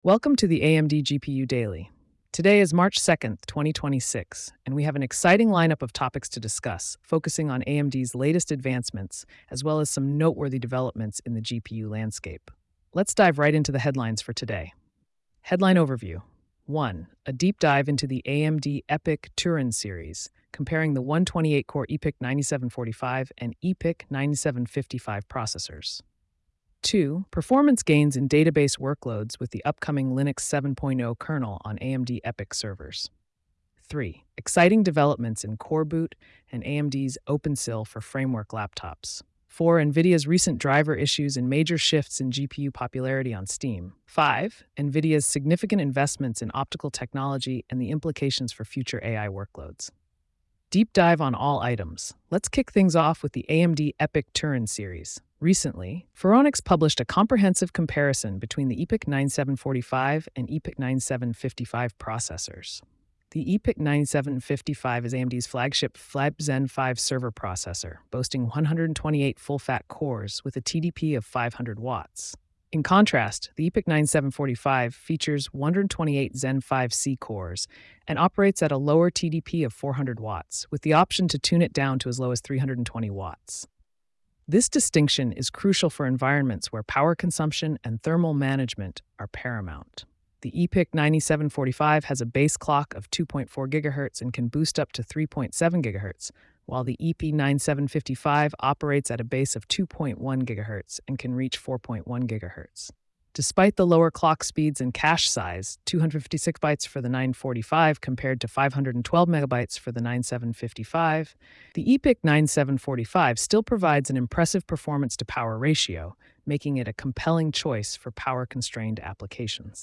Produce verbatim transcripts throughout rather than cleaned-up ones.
Welcome to the A M D G P U Daily. Today is March second, twenty twenty-six, and we have an exciting lineup of topics to discuss, focusing on A M D's latest advancements, as well as some noteworthy developments in the G P U landscape. Let's dive right into the headlines for today. Headline overview. one. A deep dive into the A M D EPYC Turin series, comparing the one twenty-eight core EPYC ninety-seven forty-five and EPYC ninety-seven fifty-five processors. two. Performance gains in database workloads with the upcoming Linux seven point oh kernel on A M D EPYC servers. three. Exciting developments in Coreboot and A M D's OpenSIL for framework laptops. four. NVIDIA's recent driver issues and major shifts in G P U popularity on Steam. five. NVIDIA's significant investments in optical technology and the implications for future A I workloads. Deep dive on all items. Let's kick things off with the A M D EPYC Turin series. Recently, Phoronix published a comprehensive comparison between the EPYC ninety-seven forty-five and EPYC ninety-seven fifty-five processors. The EPYC ninety-seven fifty-five is A M D's flagship Flip Zen five server processor, boasting one hundred twenty-eight full-fat cores with a T D P of five hundred watts. In contrast, the EPYC ninety-seven forty-five features one hundred twenty-eight Zen five C cores and operates at a lower T D P of four hundred watts, with the option to tune it down to as low as three hundred twenty watts. This distinction is crucial for environments where power consumption and thermal management are paramount. The EPYC ninety-seven forty-five has a base clock of two point four gigahertz and can boost up to three point seven gigahertz, while the EPYC ninety-seven fifty-five operates at a base of two point one gigahertz and can reach four point one gigahertz. Despite the lower clock speeds and cache size, two hundred fifty-six bytes for the nine forty-five compared to five hundred twelve megabytes for the ninety-seven fifty-five, the EPYC ninety-seven forty-five still provides an impressive performance-to-power ratio, making it a compelling choice for power-constrained applications.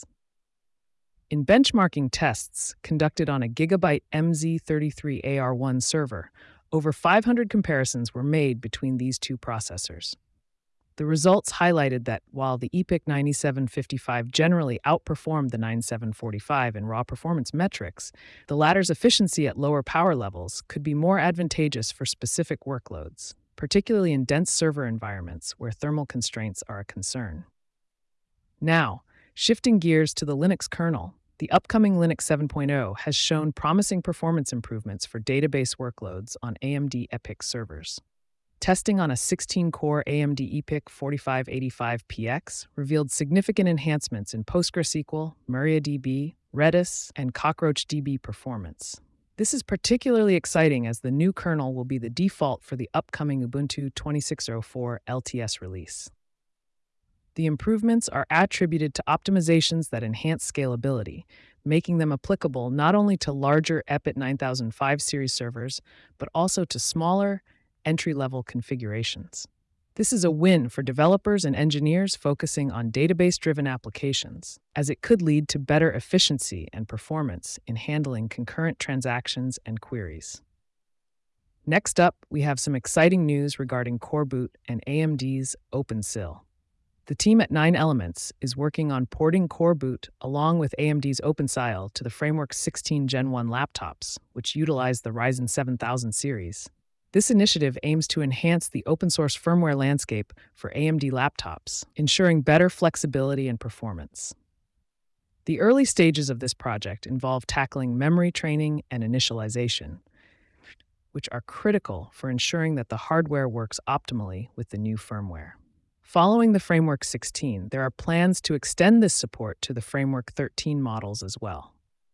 In benchmarking tests conducted on a Gigabyte M Z thirty-three A R one server, over five hundred comparisons were made between these two processors. The results highlighted that while the EPYC ninety-seven fifty-five generally outperformed the ninety-seven forty-five in raw performance metrics, the latter's efficiency at lower power levels could be more advantageous for specific workloads, particularly in dense server environments where thermal constraints are a concern. Now, shifting gears to the Linux kernel, the upcoming Linux seven point oh has shown promising performance improvements for database workloads on A M D EPYC servers. Testing on a sixteen core A M D EPYC forty-five eighty-five P X revealed significant enhancements in PostgreSQL, MariaDB, Redis, and CockroachDB performance. This is particularly exciting as the new kernel will be the default for the upcoming Ubuntu twenty-six oh four L T S release. The improvements are attributed to optimizations that enhance scalability, making them applicable not only to larger EPYC nine thousand five series servers, but also to smaller, entry-level configurations. This is a win for developers and engineers focusing on database-driven applications, as it could lead to better efficiency and performance in handling concurrent transactions and queries. Next up, we have some exciting news regarding Coreboot and A M D's OpenSIL. The team at Nine Elements is working on porting Coreboot along with A M D's OpenSIL to the Framework sixteen Gen one laptops, which utilize the Ryzen seven thousand series. This initiative aims to enhance the open-source firmware landscape for A M D laptops, ensuring better flexibility and performance. The early stages of this project involve tackling memory training and initialization, which are critical for ensuring that the hardware works optimally with the new firmware. Following the Framework sixteen, there are plans to extend this support to the Framework thirteen models as well.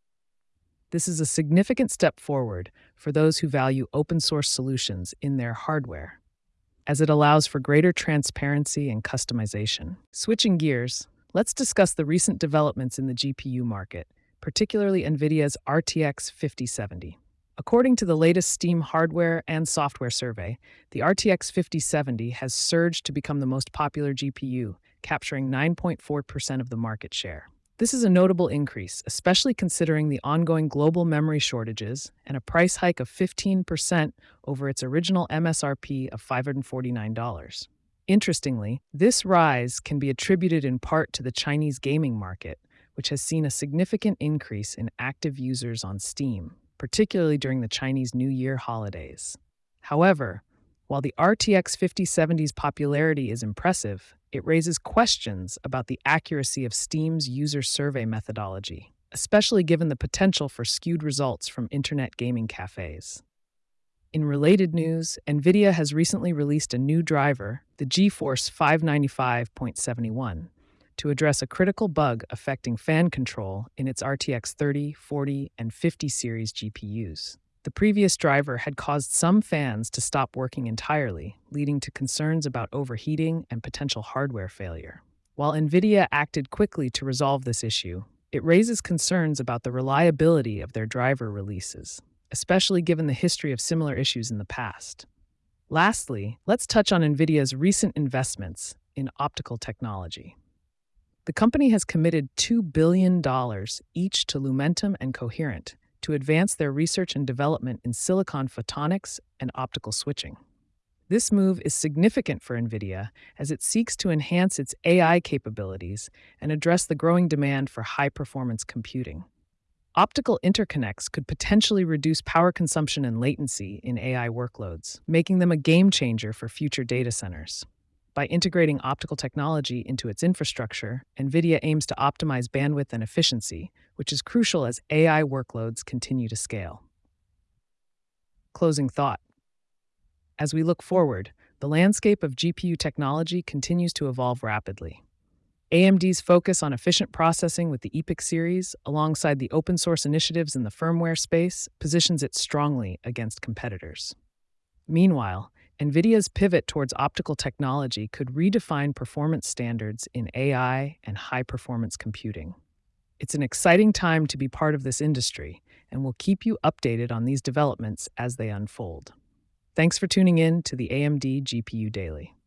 This is a significant step forward for those who value open-source solutions in their hardware, as it allows for greater transparency and customization. Switching gears, let's discuss the recent developments in the G P U market, particularly NVIDIA's R T X fifty seventy. According to the latest Steam hardware and software survey, the R T X fifty seventy has surged to become the most popular G P U, capturing nine point four percent of the market share. This is a notable increase, especially considering the ongoing global memory shortages and a price hike of fifteen percent over its original M S R P of five hundred forty-nine dollars. Interestingly, this rise can be attributed in part to the Chinese gaming market, which has seen a significant increase in active users on Steam, particularly during the Chinese New Year holidays. However, while the R T X fifty seventy's popularity is impressive, it raises questions about the accuracy of Steam's user survey methodology, especially given the potential for skewed results from internet gaming cafes. In related news, NVIDIA has recently released a new driver, the GeForce five ninety-five point seven one, to address a critical bug affecting fan control in its R T X thirty, forty, and fifty series G P Us. The previous driver had caused some fans to stop working entirely, leading to concerns about overheating and potential hardware failure. While NVIDIA acted quickly to resolve this issue, it raises concerns about the reliability of their driver releases, especially given the history of similar issues in the past. Lastly, let's touch on NVIDIA's recent investments in optical technology. The company has committed two billion dollars each to Lumentum and Coherent to advance their research and development in silicon photonics and optical switching. This move is significant for NVIDIA as it seeks to enhance its A I capabilities and address the growing demand for high-performance computing. Optical interconnects could potentially reduce power consumption and latency in A I workloads, making them a game changer for future data centers. By integrating optical technology into its infrastructure, NVIDIA aims to optimize bandwidth and efficiency, which is crucial as A I workloads continue to scale. Closing thought. As we look forward, the landscape of G P U technology continues to evolve rapidly. A M D's focus on efficient processing with the EPYC series, alongside the open-source initiatives in the firmware space, positions it strongly against competitors. Meanwhile, NVIDIA's pivot towards optical technology could redefine performance standards in A I and high-performance computing. It's an exciting time to be part of this industry, and we'll keep you updated on these developments as they unfold. Thanks for tuning in to the A M D G P U Daily.